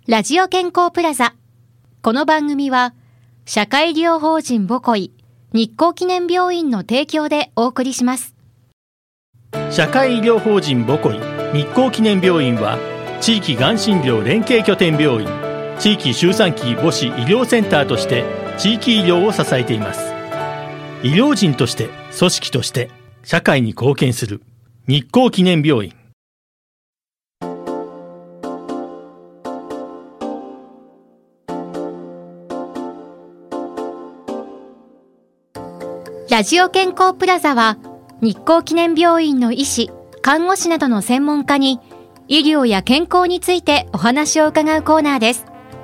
ラジオ健康プラザ。この番組は社会医療法人ボコイ日光記念病院の提供でお送りします。 社会医療法人ボコイ日光記念病院は地域がん診療連携拠点病院、地域周産期母子医療センターとして地域医療を支えています。医療人として組織として社会に貢献する日光記念病院。 ラジオ健康プラザは日光記念病院の医師、看護師などの専門家に医療や健康についてお話を伺うコーナーです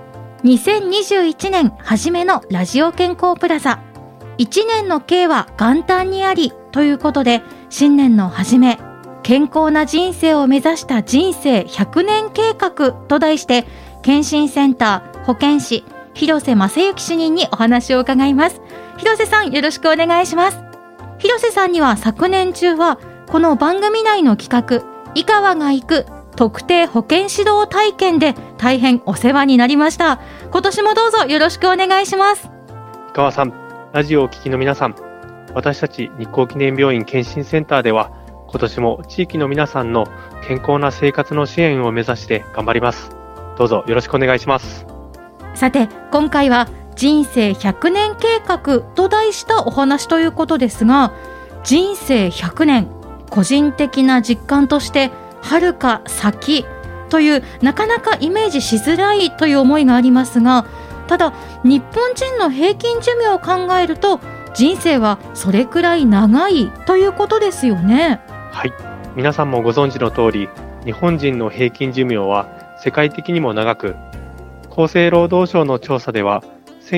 。2021年初めのラジオ健康プラザ、1年の計は元旦にありということで、新年の初め、健康な人生を目指した人生100年計画と題して、健診センター保健師広瀬正幸主任にお話を伺います。広瀬さん、よろしくお願いします。広瀬さんには昨年中はこの番組内の企画、井川が行く特定保健指導体験で大変お世話になりました。今年もどうぞよろしくお願いします。 井川さん、ラジオをお聞きの皆さん、私たち日光記念病院健診センターでは今年も地域の皆さんの健康な生活の支援を目指して頑張ります。どうぞよろしくお願いします。 さて、今回は人生100年計画と題したお話ということですが、人生100年、個人的な実感として遥か先というなかなかイメージしづらいという思いがありますが、ただ日本人の平均寿命を考えると人生はそれくらい長いということですよね。 はい、皆さんもご存知の通り、日本人の平均寿命は世界的にも長く、厚生労働省の調査では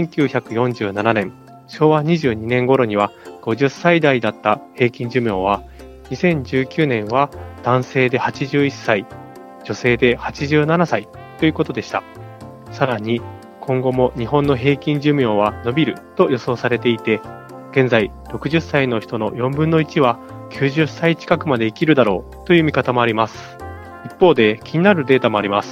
1947年、昭和22年頃には50歳代だった平均寿命は、2019年は男性で81歳、女性で87歳ということでした。さらに、今後も日本の平均寿命は伸びると予想されていて、現在60歳の人の4分の1は90歳近くまで生きるだろうという見方もあります。一方で気になるデータもあります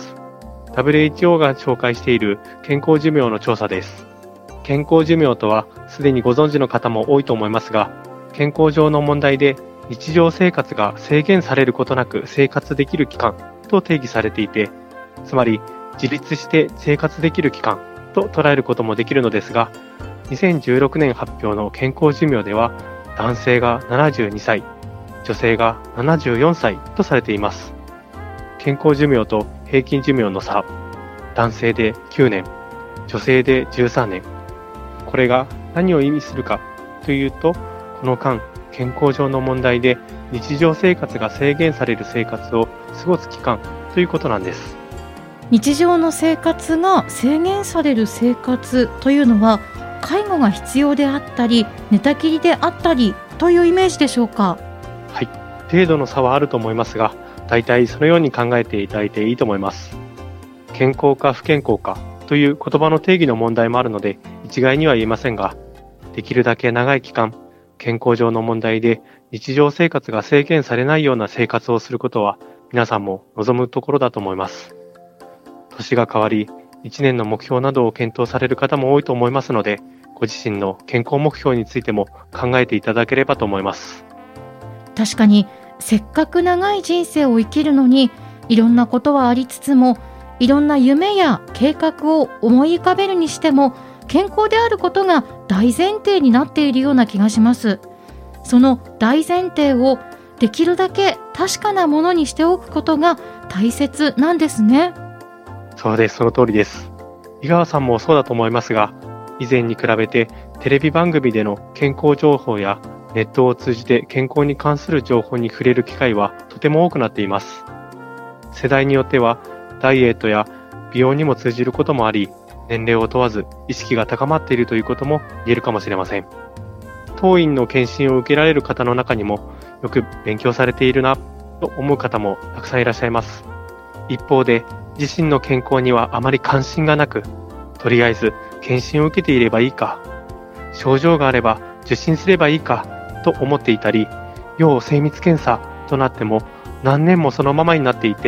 。WHO が紹介している健康寿命の調査です。健康寿命とはすでにご存知の方も多いと思いますが、健康上の問題で日常生活が制限されることなく生活できる期間と定義されていて、つまり自立して生活できる期間と捉えることもできるのですが、2016年発表の健康寿命では男性が72歳、女性が74歳とされています。健康寿命と平均寿命の差、男性で9年、女性で13年。これが何を意味するかというと、この間、健康上の問題で日常生活が制限される生活を過ごす期間ということなんです。 日常の生活が制限される生活というのは、介護が必要であったり、寝たきりであったりというイメージでしょうか。 はい、程度の差はあると思いますが、大体そのように考えていただいていいと思います。健康か不健康かという言葉の定義の問題もあるので一概には言えませんが、できるだけ長い期間、健康上の問題で日常生活が制限されないような生活をすることは皆さんも望むところだと思います。年が変わり、1年の目標などを検討される方も多いと思いますので、ご自身の健康目標についても考えていただければと思います。 確かに、せっかく長い人生を生きるのに、いろんなことはありつつも、いろんな夢や計画を思い浮かべるにしても、健康であることが大前提になっているような気がします。その大前提をできるだけ確かなものにしておくことが大切なんですね。 そうです、その通りです。井川さんもそうだと思いますが、以前に比べてテレビ番組での健康情報やネットを通じて健康に関する情報に触れる機会はとても多くなっています。世代によってはダイエットや美容にも通じることもあり、年齢を問わず意識が高まっているということも言えるかもしれません。当院の検診を受けられる方の中にも、よく勉強されているなと思う方もたくさんいらっしゃいます。一方で、自身の健康にはあまり関心がなく、とりあえず検診を受けていればいいか、症状があれば受診すればいいかと思っていたり、要精密検査となっても何年もそのままになっていて、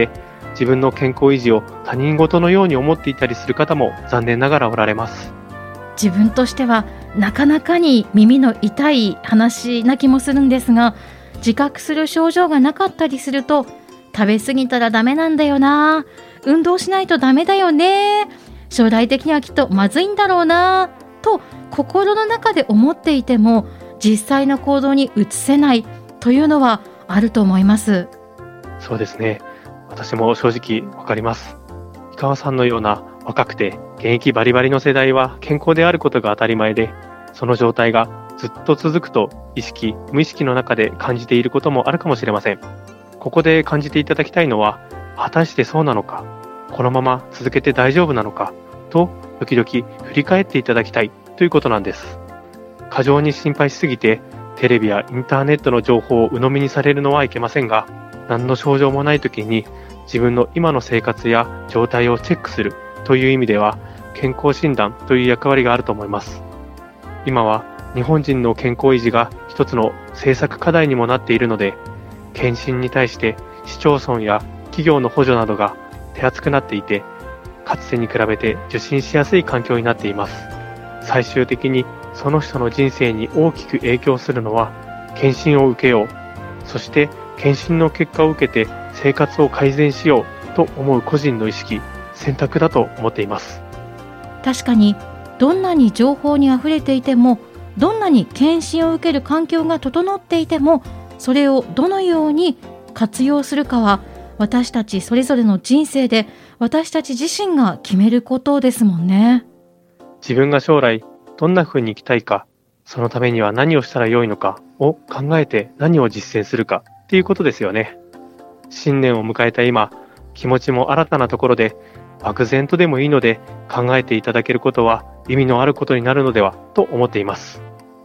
自分の健康維持を他人事のように思っていたりする方も残念ながらおられます。 自分としてはなかなかに耳の痛い話な気もするんですが、自覚する症状がなかったりすると、食べ過ぎたらダメなんだよな、運動しないとダメだよね、将来的にはきっとまずいんだろうなと心の中で思っていても、実際の行動に移せないというのはあると思います。 そうですね。私も正直わかります。井川さんのような若くて現役バリバリの世代は健康であることが当たり前で、その状態がずっと続くと意識、無意識の中で感じていることもあるかもしれません。ここで感じていただきたいのは、果たしてそうなのか、このまま続けて大丈夫なのかと時々振り返っていただきたいということなんです。過剰に心配しすぎてテレビやインターネットの情報を鵜呑みにされるのはいけませんが、何の症状もない時に自分の今の生活や状態をチェックするという意味では、健康診断という役割があると思います。今は日本人の健康維持が一つの政策課題にもなっているので、検診に対して市町村や企業の補助などが手厚くなっていて、かつてに比べて受診しやすい環境になっています。最終的にその人の人生に大きく影響するのは、検診を受けよう、そして検診の結果を受けて生活を改善しようと思う個人の意識、選択だと思っています。 確かに、どんなに情報にあふれていても、どんなに検診を受ける環境が整っていても、それをどのように活用するかは、私たちそれぞれの人生で私たち自身が決めることですもんね。 自分が将来どんな風に生きたいか、そのためには何をしたらよいのかを考えて何を実践するかっていうことですよね。新年を迎えた今、気持ちも新たなところで、漠然とでもいいので考えていただけることは意味のあることになるのではと思っています。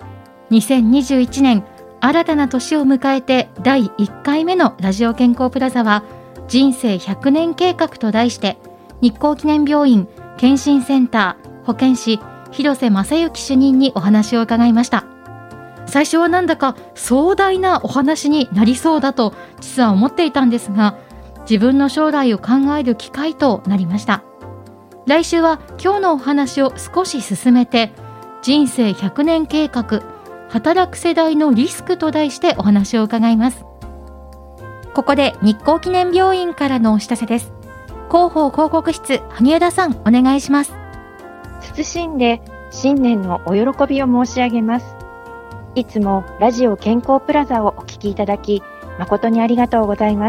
2021年、新たな年を迎えて第1回目のラジオ健康プラザは、人生100年計画と題して、日光記念病院健診センター保健師広瀬正幸主任にお話を伺いました。最初はなんだか壮大なお話になりそうだと実は思っていたんですが、自分の将来を考える機会となりました。来週は今日のお話を少し進めて、人生100年計画働く世代のリスクと題してお話を伺います。ここで日光記念病院からのお知らせです。広報広告室、萩枝さん、お願いします。 謹んで新年のお喜びを申し上げます。いつもラジオ健康プラザをお聞きいただき、誠にありがとうございます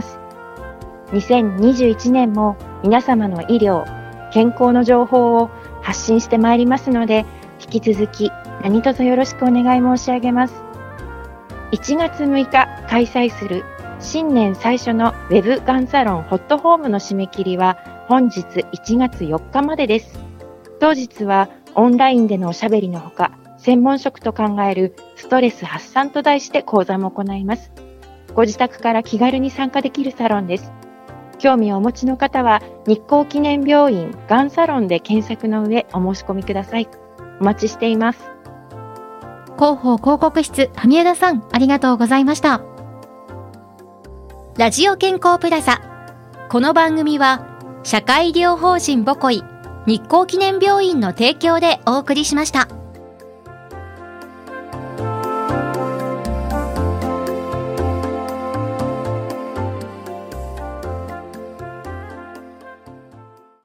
。2021年も皆様の医療、健康の情報を発信してまいりますので、引き続き何卒よろしくお願い申し上げます。1月6日開催する新年最初のウェブがんサロンホットホームの締め切りは本日1月4日までです。当日はオンラインでのおしゃべりのほか、専門職と考えるストレス発散と題して講座も行います。ご自宅から気軽に参加できるサロンです。興味をお持ちの方は日光記念病院がんサロンで検索の上お申し込みください。お待ちしています。 広報広告室、萩枝さん、ありがとうございました。ラジオ健康プラザ、この番組は社会医療法人ボコイ日光記念病院の提供でお送りしました。